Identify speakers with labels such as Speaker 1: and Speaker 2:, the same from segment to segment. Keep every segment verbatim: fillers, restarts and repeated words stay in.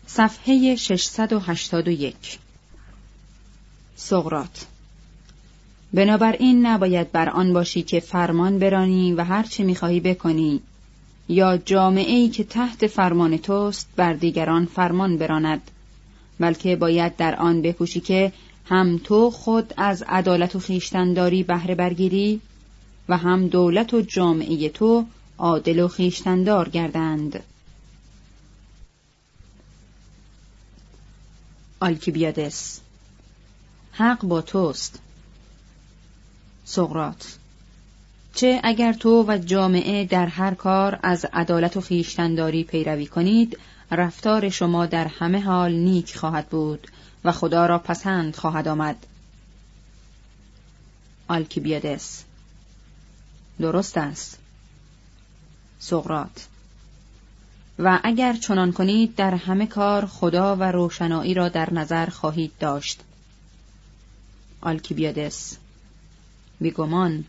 Speaker 1: صفحه ششصد و هشتاد و یک. سقراط: بنابراین نباید بر آن باشی که فرمان برانی و هر چه می‌خواهی بکنی، یا جامعه‌ای که تحت فرمان توست بر دیگران فرمان براند، بلکه باید در آن بکوشی که هم تو خود از عدالت و خویشتن‌داری بهره برگیری و هم دولت و جامعه تو عادل و خویشتن‌دار گردند. آلکیبیادس: حق با توست. سقراط: چه اگر تو و جامعه در هر کار از عدالت و خویشتن‌داری پیروی کنید، رفتار شما در همه حال نیک خواهد بود و خدا را پسند خواهد آمد. آلکیبیادس: درست است. سقراط: و اگر چنان کنید در همه کار خدا و روشنایی را در نظر خواهید داشت. آلکیبیادس: بیگمان.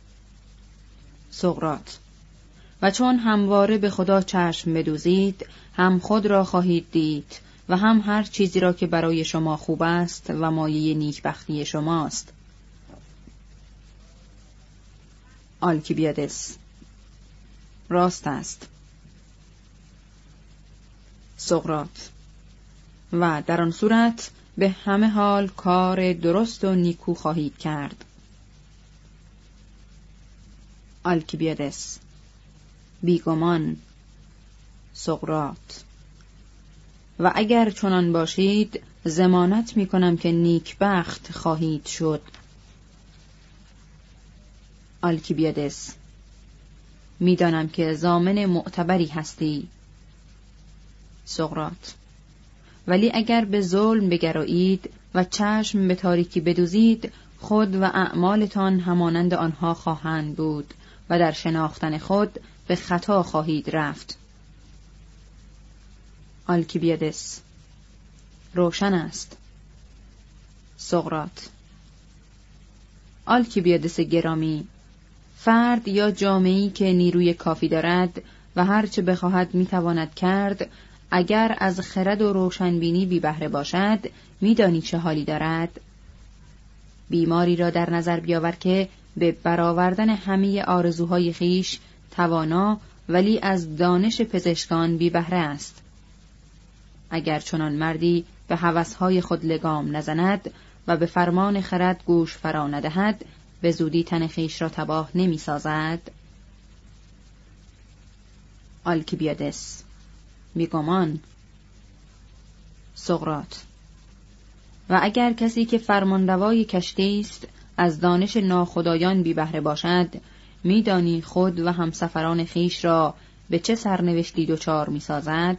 Speaker 1: سقراط: و چون همواره به خدا چشم بدوزید، هم خود را خواهید دید و هم هر چیزی را که برای شما خوب است و مایه نیکبختی شماست. آلکیبیادس: راست است. سقراط: و در آن صورت به همه حال کار درست و نیکو خواهید کرد. آلکیبیادس: بیگمان. سقراط: و اگر چنان باشید ضمانت می کنم که نیکبخت خواهید شد. آلکیبیادس: می دانم که ضامن معتبری هستی. سقراط: ولی اگر به ظلم بگرایید و چشم به تاریکی بدوزید، خود و اعمالتان همانند آنها خواهند بود و در شناختن خود به خطا خواهید رفت. آلکیبیادس: روشن است. سقراط: آلکیبیادس گرامی، فرد یا جامعه‌ای که نیروی کافی دارد و هر چه بخواهد میتواند کرد، اگر از خرد و روشنبینی بی بهره باشد، میدانی چه حالی دارد؟ بیماری را در نظر بیاور که به برآوردن همه آرزوهای خیش توانا ولی از دانش پزشکان بی بهره است. اگر چنان مردی به هوسهای خود لگام نزند و به فرمان خرد گوش فرا ندهد، به زودی تن خیش را تباه نمی سازد؟ آلکیبیادس: بیگمان. سقراط: و اگر کسی که فرمانروای کشتی است از دانش ناخدایان بی بهره باشد، میدانی خود و همسفران خیش را به چه سرنوشتی دچار می سازد؟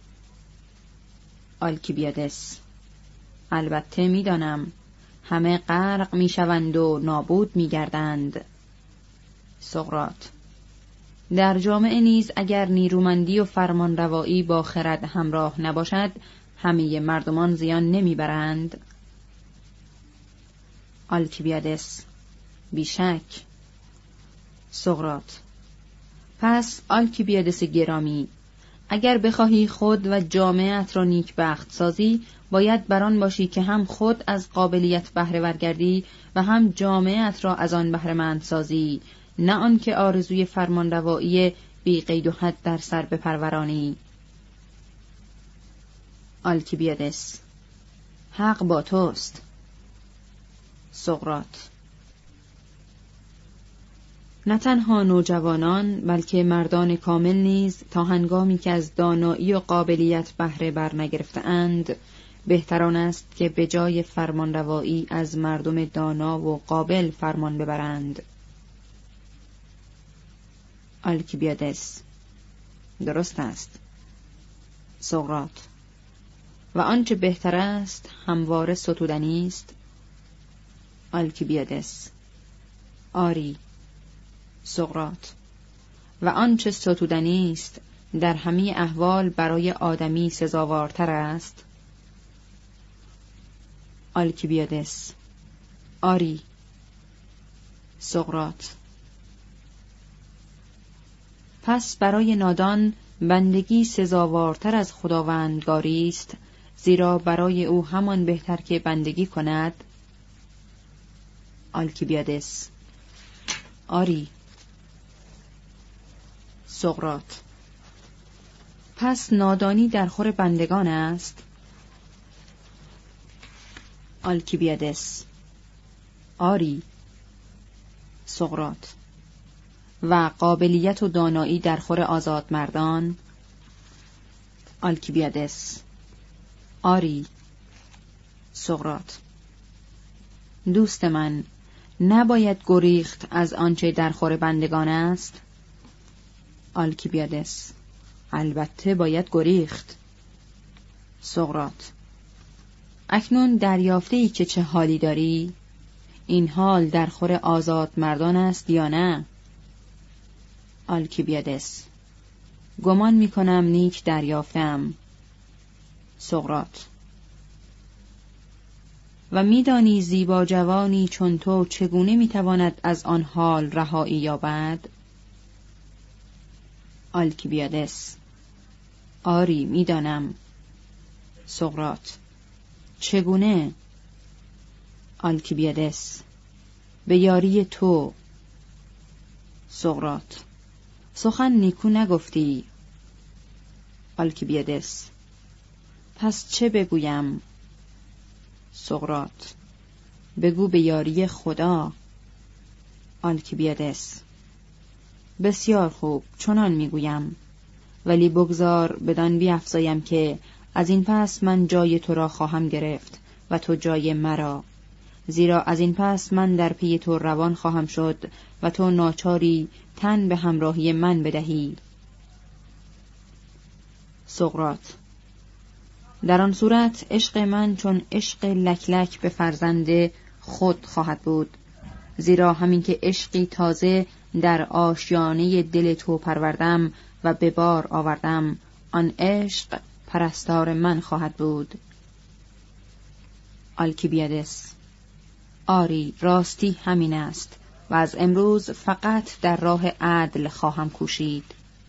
Speaker 1: آلکیبیادس: البته میدانم، همه غرق می شوند و نابود می گردند. سقراط: در جامعه نیز اگر نیرومندی و فرمانروایی با خرد همراه نباشد، همه مردمان زیان نمی برند. آلکیبیادس: بیشک. سقراط: پس آلکیبیادس گرامی، اگر بخواهی خود و جامعه‌ات را نیکبخت سازی، باید بران باشی که هم خود از قابلیت بهره ور گردی و هم جامعه‌ات را از آن بهره مند سازی، نه آن که آرزوی فرمانروایی بی قید و حد در سر بپرورانی. آلکیبیادس: حق با توست. سقراط: نه تنها نوجوانان بلکه مردان کامل نیز تا هنگامی که از دانایی و قابلیت بهره بر نگرفته‌اند، بهتران است که به جای فرمانروایی از مردم دانا و قابل فرمان ببرند. آلکیبیادس: درست است. سقراط: و آنچه بهتر است همواره ستودنی است. آلکیبیادس: آری. سقراط: و آنچه ستودنی است در همه احوال برای آدمی سزاوارتر است. آلکیبیادس: آری. سقراط: پس برای نادان بندگی سزاوارتر از خداوندگاری است، زیرا برای او همان بهتر که بندگی کند. آلکیبیادس: آری. سقراط: پس نادانی در خور بندگان است؟ آلکیبیادس: آری. سقراط: و قابلیت و دانایی در خور آزاد مردان؟ آلکیبیادس: آری. سقراط: دوست من، نباید گریخت از آنچه در خور بندگان است؟ آلکیبیادس: البته باید گریخت. سقراط: اکنون دریافته‌ای که چه حالی داری؟ این حال در خور آزاد مردان است یا نه؟ آلکیبیادس: گمان می کنم نیک دریافتم. سقراط: و میدانی زیبا جوانی چون تو چگونه میتواند از آن حال رهایی یابد؟ آلکیبیادس: آری میدانم. سقراط: چگونه؟ آلکیبیادس: به یاری تو. سقراط: سخن نیکو نگفتی. آلکیبیادس: پس چه بگویم؟ سقراط: بگو به یاری خدا. آلکیبیادس: بسیار خوب، چنان میگویم، ولی بگذار بدان بیفزایم که از این پس من جای تو را خواهم گرفت و تو جای مرا، زیرا از این پس من در پی تو روان خواهم شد و تو ناچاری تن به همراهی من بدهی. سقراط: در آن صورت عشق من چون عشق لکلک به فرزند خود خواهد بود، زیرا همین که عشقی تازه در آشیانه دل تو پروردم و به بار آوردم، آن عشق پرستار من خواهد بود. آلکیبیادس: آری، راستی همین است و از امروز فقط در راه عدل خواهم کوشید.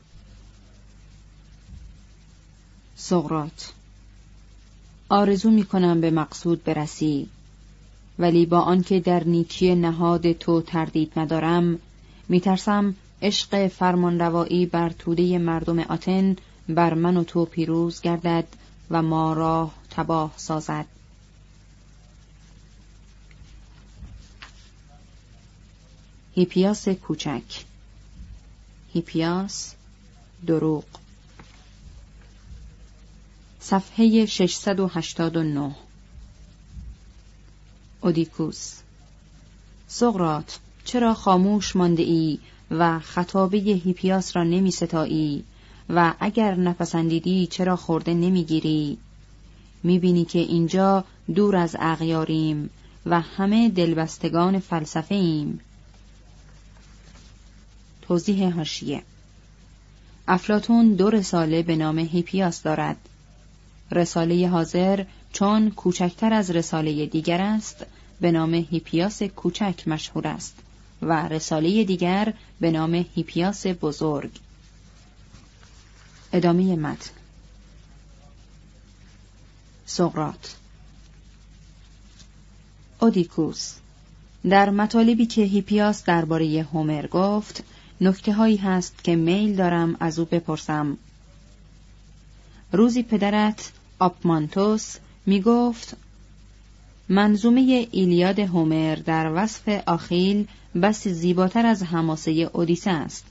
Speaker 1: سقراط: آرزو می کنم به مقصود برسی، ولی با آنکه در نیکی نهاد تو تردید ندارم، می ترسم عشق فرمانروایی بر توده مردم آتن بر من و تو پیروز گردد و ما را تباه سازد. هیپیاس کوچک. هیپیاس دروغ. صفحه ششصد و هشتاد و نه. اودیکوس: سقراط، چرا خاموش مانده ای و خطابه هیپیاس را نمی ستایی و اگر نپسندیدی چرا خورده نمی گیری؟ می بینی که اینجا دور از اغیاریم و همه دلبستگان فلسفه ایم. توضیح حاشیه: افلاطون دو رساله به نام هیپیاس دارد. رساله حاضر چون کوچکتر از رساله دیگر است به نام هیپیاس کوچک مشهور است و رساله دیگر به نام هیپیاس بزرگ. ادامه متن. سقراط: اودیکوس، در مطالبی که هیپیاس درباره هومر گفت، نکته هایی هست که میل دارم از او بپرسم. روزی پدرت آپمانتوس می گفت منظومه ایلیاد هومر در وصف آخیل بسی زیباتر از حماسه اودیسه است.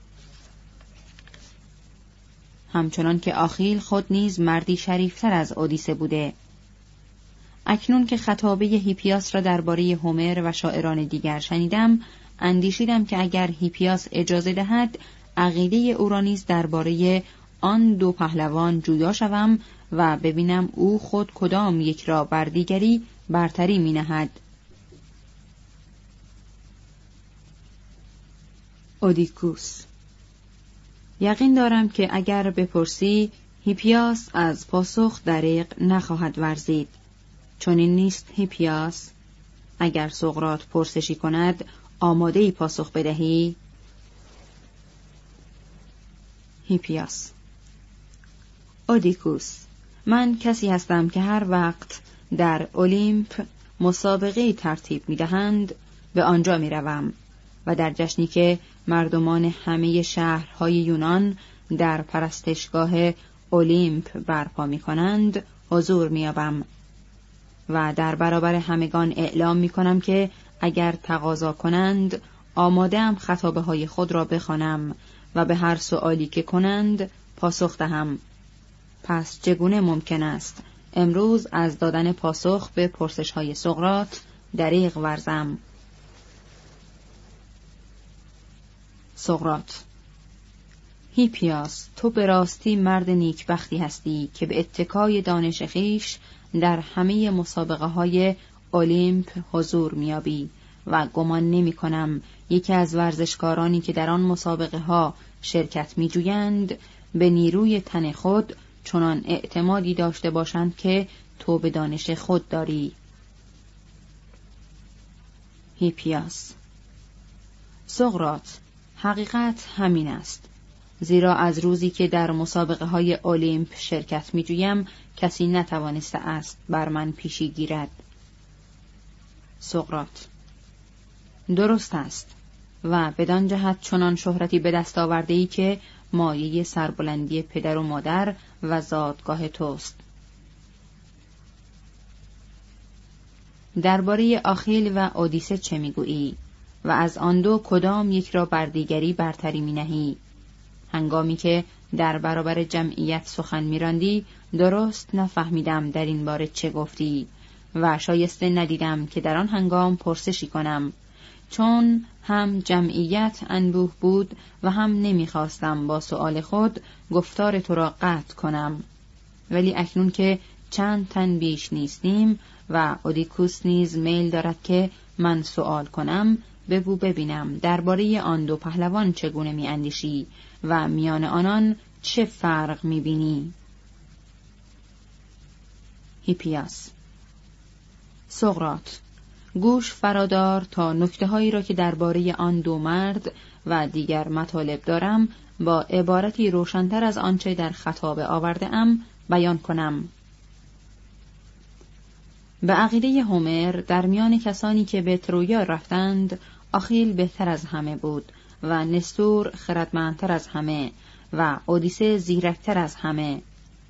Speaker 1: همچنان که آخیل خود نیز مردی شریفتر از اودیسه بوده. اکنون که خطابه هیپیاس را درباره هومر و شاعران دیگر شنیدم، اندیشیدم که اگر هیپیاس اجازه دهد، عقیده او را نیز درباره آن دو پهلوان جویا شوم و ببینم او خود کدام یک را بر دیگری برتری می نهد. اودیکوس: یقین دارم که اگر بپرسی، هیپیاس از پاسخ دریغ نخواهد ورزید. چون این نیست هیپیاس؟ اگر سقراط پرسشی کند، آماده ای پاسخ بدهی؟ هیپیاس: اودیکوس: من کسی هستم که هر وقت در اولیمپ مسابقه ترتیب می‌دهند به آنجا می‌روم و در جشنی که مردمان همه شهرهای یونان در پرستشگاه اولیمپ برپا می‌کنند حضور می‌یابم و در برابر همگان اعلام می‌کنم که اگر تقاضا کنند آماده‌ام خطابه‌های خود را بخوانم و به هر سؤالی که کنند پاسخ دهم. پس چگونه ممکن است امروز از دادن پاسخ به پرسش‌های سقراط دریغ ورزم؟ سقراط: هیپیاس، تو به راستی مرد نیکبختی هستی که به اتکای دانش خویش در همه مسابقه های اولیمپ حضور میابی و گمان نمی کنم یکی از ورزشکارانی که در آن مسابقه ها شرکت می جویند به نیروی تن خود چنان اعتمادی داشته باشند که تو به دانش خود داری. هیپیاس: سقراط، حقیقت همین است، زیرا از روزی که در مسابقه های اولیمپ شرکت می جویم کسی نتوانسته است بر من پیشی گیرد. سقراط: درست است و بدان جهت چنان شهرتی به دست آورده‌ای که مایه سربلندی پدر و مادر و زادگاه توست. درباره آخیل و اودیسه چه میگویی و از آن دو کدام یک را بر دیگری برتری می نهی؟ هنگامی که در برابر جمعیت سخن می‌راندی درست نفهمیدم در این باره چه گفتی و شایسته ندیدم که در آن هنگام پرسشی کنم، چون هم جمعیت انبوه بود و هم نمی‌خواستم با سؤال خود گفتار تو را قطع کنم. ولی اکنون که چند تن بیش نیستیم و اودیکوس نیز میل دارد که من سؤال کنم، بگو ببینم درباره آن دو پهلوان چگونه می‌اندیشی و میان آنان چه فرق می‌بینی؟ هیپیاس: سقراط، گوش فرادار تا نکته‌هایی را که درباره آن دو مرد و دیگر مطالب دارم با عبارتی روشن‌تر از آنچه در خطابه آورده‌ام بیان کنم. به عقیده هومر در میان کسانی که به ترویا رفتند آخیل بهتر از همه بود و نستور خردمندتر از همه و اودیسه زیرکتر از همه.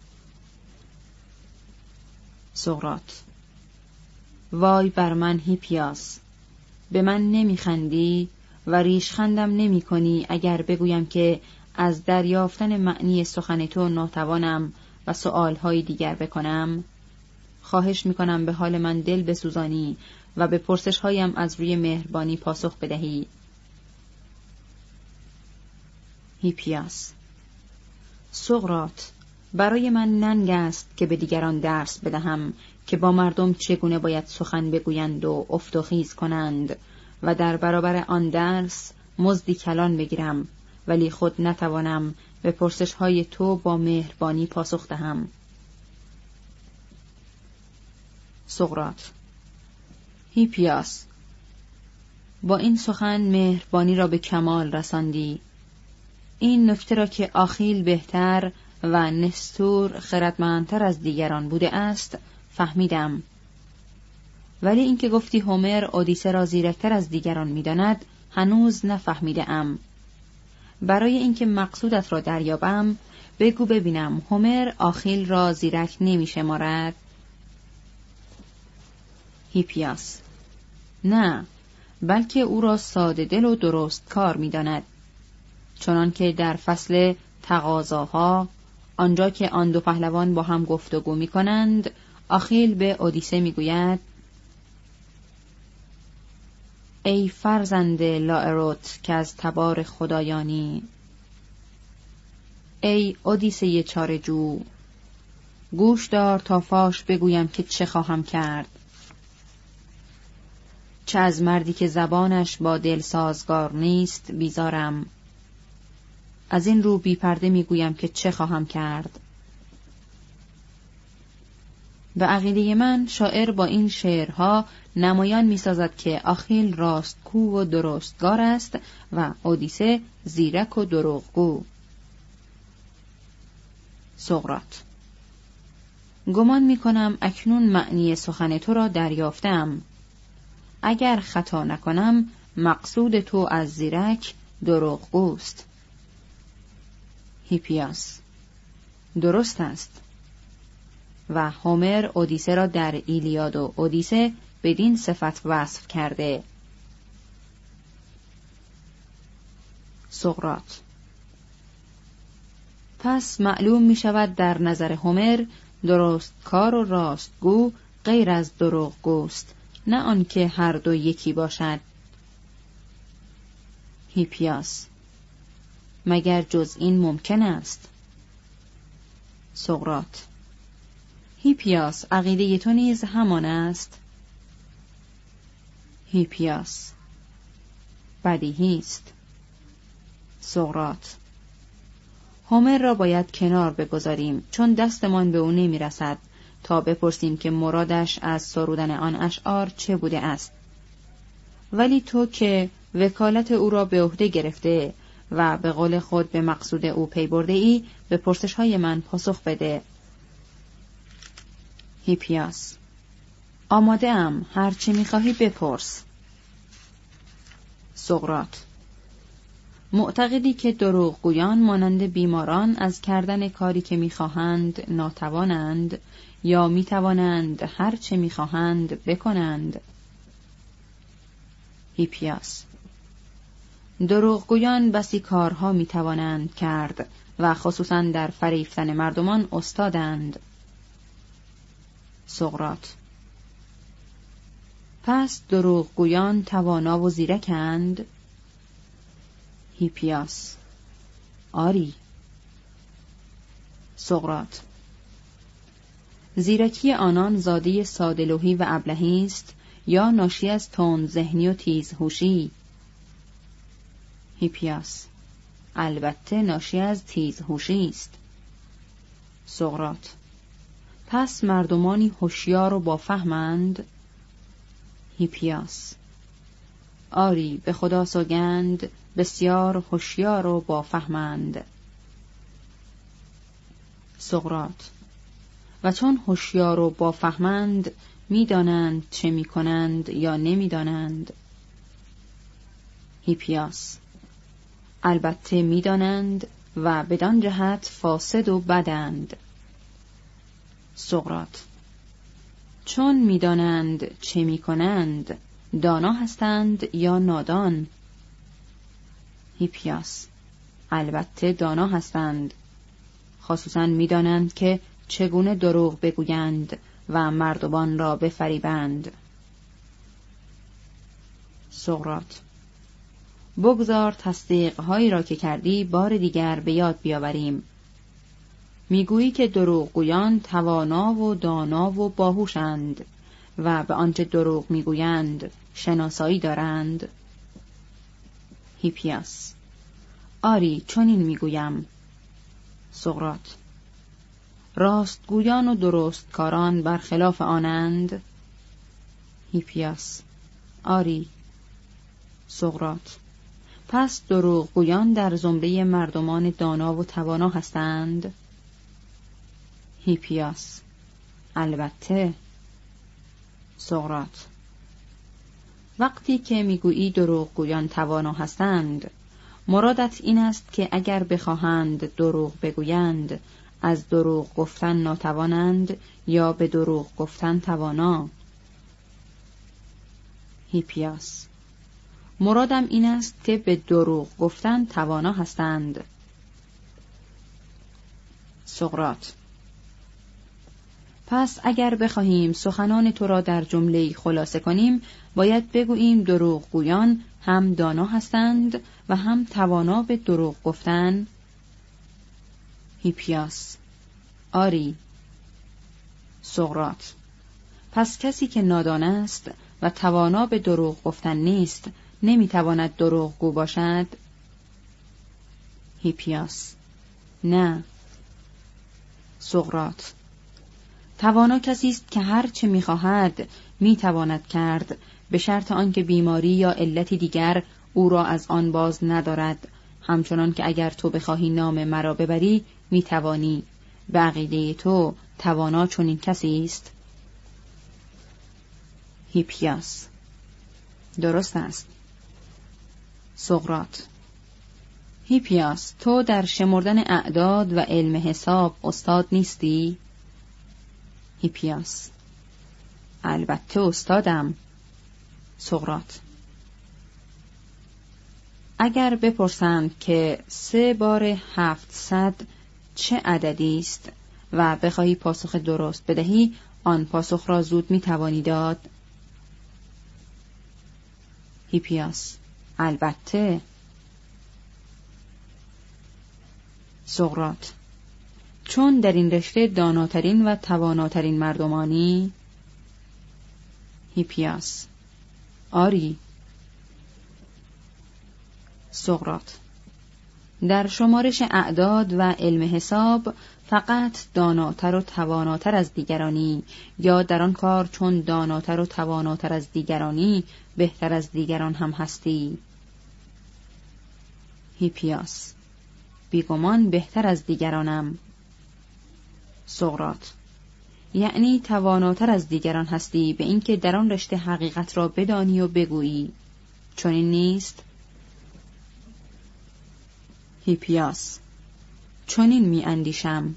Speaker 1: سقراط: وای بر من هیپیاس، به من نمیخندی و ریشخندم نمی کنی اگر بگویم که از دریافتن معنی سخن تو ناتوانم و سؤالهای دیگر بکنم؟ خواهش میکنم به حال من دل بسوزانی و به پرسشهایم از روی مهربانی پاسخ بدهی. هیپیاس: سقراط، برای من ننگ است که به دیگران درس بدهم که با مردم چگونه باید سخن بگویند و افت و خیز کنند و در برابر آن درس مزدی کلان بگیرم، ولی خود نتوانم به پرسش‌های تو با مهربانی پاسخ دهم. سقراط: هیپیاس، با این سخن مهربانی را به کمال رساندی. این نکته را که آخیل بهتر و نستور خردمندتر از دیگران بوده است فهمیدم، ولی اینکه گفتی هومر اودیسه را زیرکتر از دیگران می‌داند هنوز نفهمیده ام. برای اینکه مقصودت را دریابم بگو ببینم هومر آخیل را زیرک نمی‌شمارد؟ هیپیاس: نه، بلکه او را ساده دل و درست کار می‌داند، چنان که در فصل تقاضاها آنجا که آن دو پهلوان با هم گفتگو می‌کنند آخیل به اودیسه می‌گوید: ای فرزند لااروت که از تبار خدایانی، ای اودیسه چاره‌جو، گوش دار تا فاش بگویم که چه خواهم کرد. چه از مردی که زبانش با دل سازگار نیست بیزارم، از این رو بی پرده میگویم که چه خواهم کرد. به عقیده من شاعر با این شعرها نمایان می‌سازد که آخیل راستگو و درستگار است و اودیسه زیرک و دروغگو. سقراط: گمان می کنم اکنون معنی سخن تو را دریافتم. اگر خطا نکنم مقصود تو از زیرک دروغگوست. هیپیاس: درست است. و هومر اودیسه را در ایلیاد و اودیسه بدین صفت وصف کرده. سقراط: پس معلوم می شود در نظر هومر درست کار و راستگو غیر از دروغگوست، نه آنکه هر دو یکی باشد. هیپیاس: مگر جز این ممکن است؟ سقراط: هیپیاس، عقیده تو نیز همان است؟ هیپیاس: بدیهی است. سقراط: هومر را باید کنار بگذاریم، چون دستمان به او نمی رسد تا بپرسیم که مرادش از سرودن آن اشعار چه بوده است. ولی تو که وکالت او را به عهده گرفته و به قول خود به مقصود او پی برده ای، به پرسش های من پاسخ بده. هیپیاس: آماده ام، هر چی می‌خواهی بپرس. سقراط: معتقدی که دروغگویان مانند بیماران از کردن کاری که می‌خواهند ناتوانند، یا می‌توانند هر چه می‌خواهند بکنند؟ هیپیاس: دروغگویان بسی کارها می‌توانند کرد و خصوصاً در فریفتن مردمان استادند. سقراط: پس دروغگویان توانا و زیرکند؟ هیپیاس: آری. سقراط: زیرکی آنان زاده ساده‌لوحی و ابلهی است یا ناشی از تند ذهنی و تیزهوشی؟ هیپیاس: البته ناشی از تیزهوشی است. سقراط: پس مردمانی هوشیار و با فهمند؟ هیپیاس: آری، به خدا سوگند بسیار هوشیار و با فهمند. سقراط: و چون هوشیار و با فهمند، می‌دانند چه می‌کنند یا نمی‌دانند؟ هیپیاس: البته می‌دانند و بدان جهت فاسد و بدند. سقراط: چون می‌دانند چه می‌کنند، دانا هستند یا نادان؟ هیپیاس: البته دانا هستند، خصوصاً می‌دانند که چگونه دروغ بگویند و مردمان را بفریبند. سقراط: بگذار تصدیق‌هایی را که کردی بار دیگر به یاد بیاوریم. میگویی که دروغگویان توانا و دانا و باهوشند و به آنچه دروغ میگویند شناسایی دارند؟ هیپیاس: آری، چنین میگویم. سقراط: راستگویان و درستکاران برخلاف آنند؟ هیپیاس: آری. سقراط: پس دروغگویان در زمره مردمان دانا و توانا هستند؟ هیپیاس: البته. سقراط: وقتی که میگویی دروغگویان توانا هستند، مرادت این است که اگر بخواهند دروغ بگویند، از دروغ گفتن ناتوانند یا به دروغ گفتن توانا؟ هیپیاس: مرادم این است که به دروغ گفتن توانا هستند. سقراط: پس اگر بخواهیم سخنان تو را در جمله‌ای خلاصه کنیم، باید بگوییم دروغگویان هم دانا هستند و هم توانا به دروغ گفتن؟ هیپیاس: آری. سقراط: پس کسی که نادان است و توانا به دروغ گفتن نیست، نمیتواند دروغگو باشد؟ هیپیاس: نه. سقراط: توانا کسی است که هر چه می‌خواهد می‌تواند کرد، به شرط آنکه بیماری یا علتی دیگر او را از آن باز ندارد، همچنان که اگر تو بخواهی نام مرا ببری می‌توانی، به عقیده تو توانا چنین کسی است؟ هیپیاس: درست است. سقراط: هیپیاس، تو در شمردن اعداد و علم حساب استاد نیستی؟ هیپیاس: البته استادم. سقراط: اگر بپرسند که سه بار هفتصد چه عددی است و بخواهی پاسخ درست بدهی، آن پاسخ را زود می توانی داد؟ هیپیاس: البته. سقراط: چون در این رشته داناترین و تواناترین مردمانی؟ هیپیاس: آری. سقراط: در شمارش اعداد و علم حساب فقط داناتر و تواناتر از دیگرانی، یا در آن کار چون داناتر و تواناتر از دیگرانی بهتر از دیگران هم هستی؟ هیپیاس: بیگمان بهتر از دیگرانم. سقراط: یعنی تواناتر از دیگران هستی به اینکه در آن رشته حقیقت را بدانی و بگویی، چنین نیست؟ هیپیاس: چنین می اندیشم.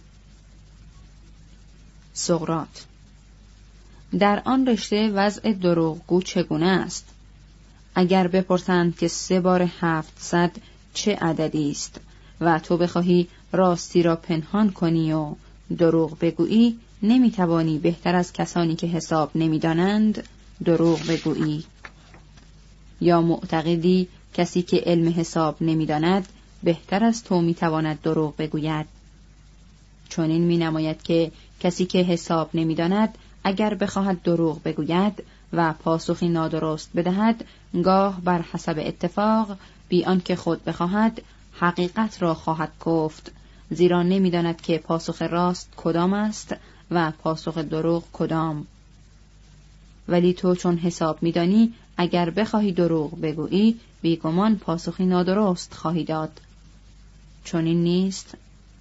Speaker 1: سقراط: در آن رشته وضع دروغگو چگونه است؟ اگر بپرسند که سه بار هفتصد چه عددی است و تو بخواهی راستی را پنهان کنی و دروغ بگویی، نمی توانی بهتر از کسانی که حساب نمی دانند دروغ بگویی؟ یا معتقدی کسی که علم حساب نمی داند بهتر از تو می تواند دروغ بگوید؟ چنین می نماید که کسی که حساب نمی داند اگر بخواهد دروغ بگوید و پاسخی نادرست بدهد، گاه بر حسب اتفاق بی آنکه خود بخواهد حقیقت را خواهد گفت، زیرا نمی داند که پاسخ راست کدام است و پاسخ دروغ کدام. ولی تو چون حساب می دانی اگر بخواهی دروغ بگویی بیگمان پاسخی نادرست خواهی داد، چنین نیست؟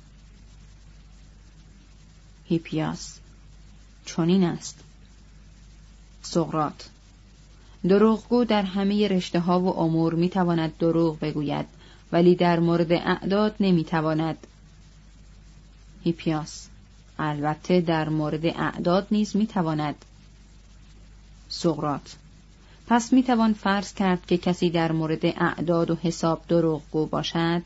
Speaker 1: هیپیاس: چنین است. سقراط: دروغگو در همه رشته ها و امور می تواند دروغ بگوید، ولی در مورد اعداد نمی تواند. هیپیاس: البته در مورد اعداد نیز می تواند. سقراط: پس می توان فرض کرد که کسی در مورد اعداد و حساب دروغگو باشد؟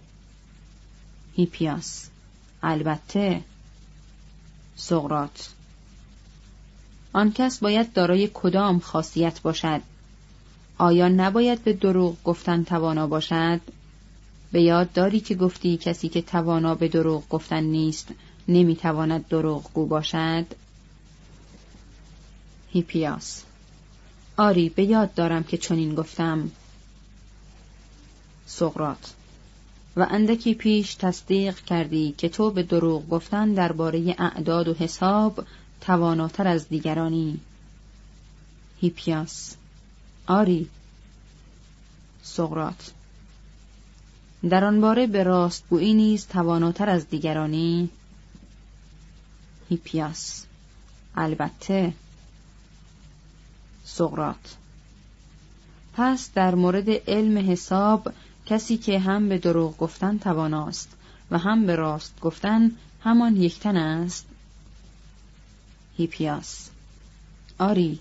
Speaker 1: هیپیاس: البته. سقراط: آن کس باید دارای کدام خاصیت باشد؟ آیا نباید به دروغ گفتن توانا باشد؟ به یاد داری که گفتی کسی که توانا به دروغ گفتن نیست نمیتواند دروغگو باشد؟ هیپیاس: آری، به یاد دارم که چنین گفتم. سقراط: و اندکی پیش تصدیق کردی که تو به دروغ گفتن درباره اعداد و حساب تواناتر از دیگرانی. هیپیاس: آری. سقراط: در آن باره به راستگویی نیز تواناتر از دیگرانی؟ هیپیاس: البته. سقراط: پس در مورد علم حساب کسی که هم به دروغ گفتن تواناست و هم به راست گفتن همان یکتن است؟ هیپیاس: آری.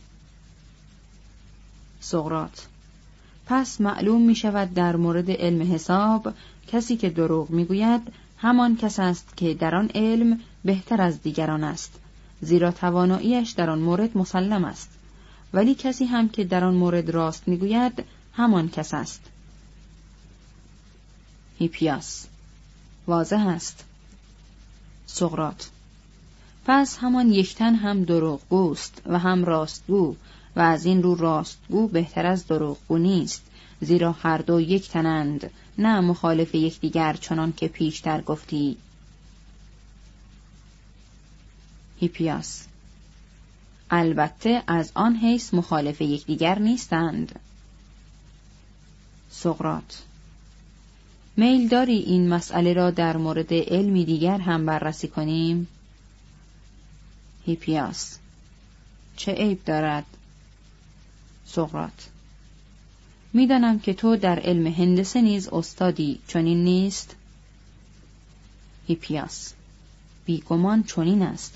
Speaker 1: سقراط: پس معلوم می شود در مورد علم حساب کسی که دروغ می گوید همان کس است که در آن علم بهتر از دیگران است، زیرا تواناییش در آن مورد مسلم است، ولی کسی هم که در آن مورد راست می گوید همان کس است. هیپیاس: واضح است. سقراط: پس همان یکتن هم دروغگوست و هم راستگو، و از این رو راستگو بهتر از دروغگو نیست، زیرا هر دو یک تنند، نه مخالف یکدیگر چنان که پیشتر گفتی. هیپیاس: البته از آن حیث مخالف یکدیگر نیستند. سقراط: میل داری این مسئله را در مورد علمی دیگر هم بررسی کنیم؟ هیپیاس: چه عیب دارد؟ سقراط: میدانم که تو در علم هندسه نیز استادی، چنین نیست؟ هیپیاس: بیگمان چنین است.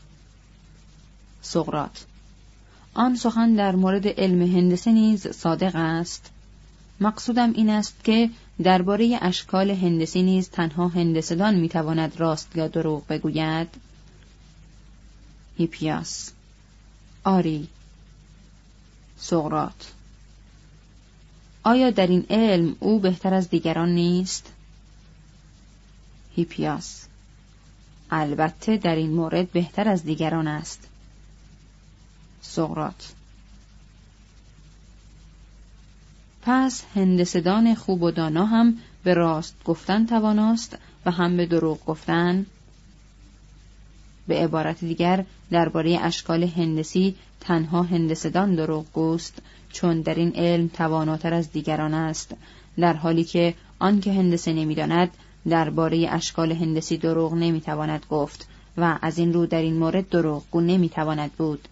Speaker 1: سقراط: آن سخن در مورد علم هندسه نیز صادق است. مقصودم این است که درباره اشکال هندسی نیز تنها هندسه‌دان میتواند راست یا دروغ بگوید. هیپیاس: آری. سقراط: آیا در این علم او بهتر از دیگران نیست؟ هیپیاس: البته در این مورد بهتر از دیگران است. سقراط: پس هندسه‌دان خوب و دانا هم به راست گفتن تواناست و هم به دروغ گفتن؟ به عبارت دیگر درباره اشکال هندسی تنها هندسه‌دان دروغگوست، چون در این علم تواناتر از دیگران است، در حالی که آن که هندسه نمی‌داند درباره اشکال هندسی دروغ نمی‌تواند گفت و از این رو در این مورد دروغگو نمی‌تواند بود.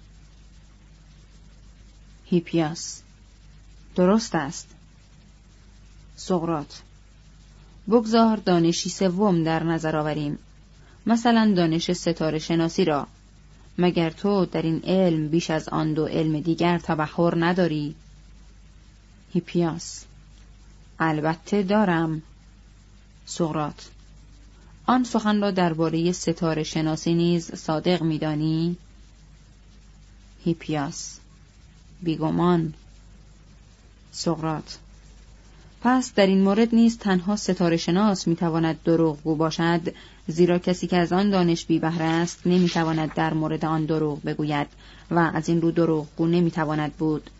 Speaker 1: هیپیاس: درست است. سقراط: بگذار دانشی سوم در نظر آوریم، مثلا دانش ستاره شناسی را. مگر تو در این علم بیش از آن دو علم دیگر تبحر نداری؟ هیپیاس: البته دارم. سقراط: آن سخن را درباره ستاره شناسی نیز صادق می‌دانی؟ هیپیاس: بیگمان. سقراط: پس در این مورد نیز تنها ستاره شناس میتواند دروغگو باشد، زیرا کسی که از آن دانش بی بهره است نمیتواند در مورد آن دروغ بگوید و از این رو دروغگو نمیتواند بود.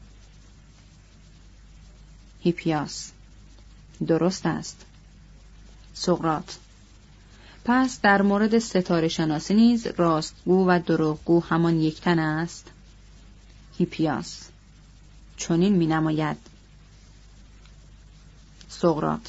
Speaker 1: هیپیاس: درست است. سقراط: پس در مورد ستاره شناسی نیز راستگو و دروغگو همان یک تن است؟ هیپیاس: چنین می نماید. سقراط: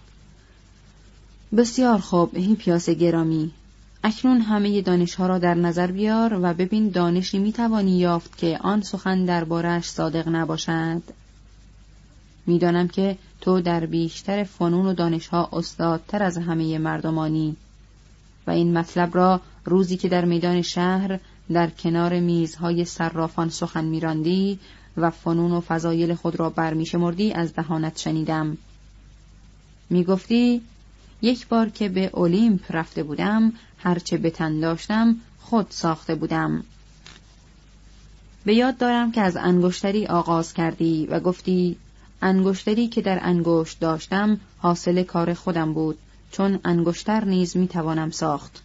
Speaker 1: بسیار خوب هیپیاس گرامی، اکنون همه دانش‌ها را در نظر بیار و ببین دانشی می توانی یافت که آن سخن درباره‌اش صادق نباشد. میدانم که تو در بیشتر فنون و دانش‌ها استادتر از همه مردمانی و این مطلب را روزی که در میدان شهر در کنار میزهای صرافان سخن می‌راندی و فنون و فضایل خود را برمی‌شمردی از دهانت شنیدم. میگفتی یک بار که به اولیمپ رفته بودم هرچه به تن داشتم خود ساخته بودم. به یاد دارم که از انگشتری آغاز کردی و گفتی انگشتری که در انگشت داشتم حاصل کار خودم بود، چون انگشتر نیز میتوانم ساخت.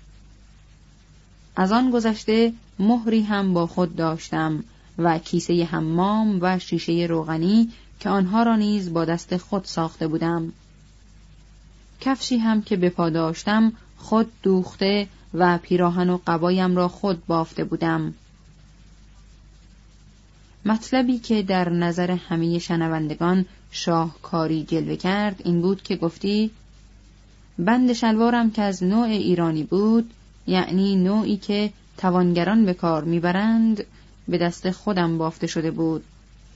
Speaker 1: از آن گذشته مهری هم با خود داشتم و کیسه حمام و شیشه روغنی که آنها را نیز با دست خود ساخته بودم. کفشی هم که به پا داشتم خود دوخته و پیراهن و قبایم را خود بافته بودم. مطلبی که در نظر همه شنوندگان شاهکاری جلوه کرد این بود که گفتی بند شلوارم که از نوع ایرانی بود، یعنی نوعی که توانگران به کار میبرند، به دست خودم بافته شده بود.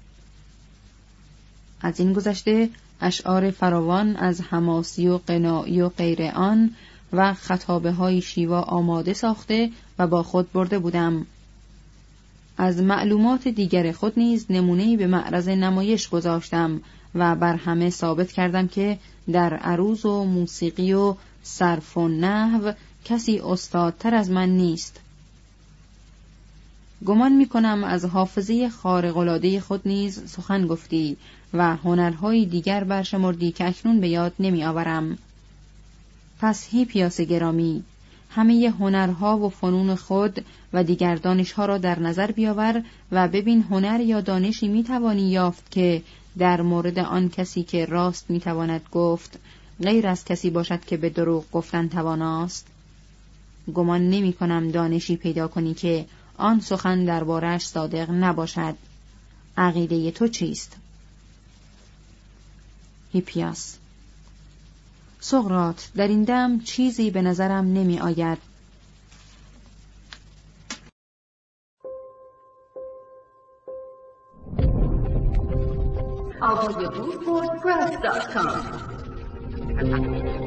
Speaker 1: از این گذشته اشعار فراوان از حماسی و قناعی و غیر آن و خطابه های شیوا آماده ساخته و با خود برده بودم. از معلومات دیگر خود نیز نمونه‌ای به معرض نمایش گذاشتم و بر همه ثابت کردم که در عروض و موسیقی و صرف و نحو کسی استادتر از من نیست. گمان می‌کنم از حافظه خارق‌العاده خود نیز سخن گفتی و هنرهای دیگر برشمردی که اکنون به یاد نمی‌آورم. پس هیپیاس گرامی، همه هنرها و فنون خود و دیگر دانشها را در نظر بیاور و ببین هنر یا دانشی می‌توانی یافت که در مورد آن کسی که راست می‌تواند گفت غیر از کسی باشد که به دروغ گفتن تواناست. گمان نمی‌کنم دانشی پیدا کنی که آن سخن درباره‌اش صادق نباشد. عقیده تو چیست؟ هیپیاس: سقراط، در این دم چیزی به نظرم نمی آید.
Speaker 2: audiobook for press dot com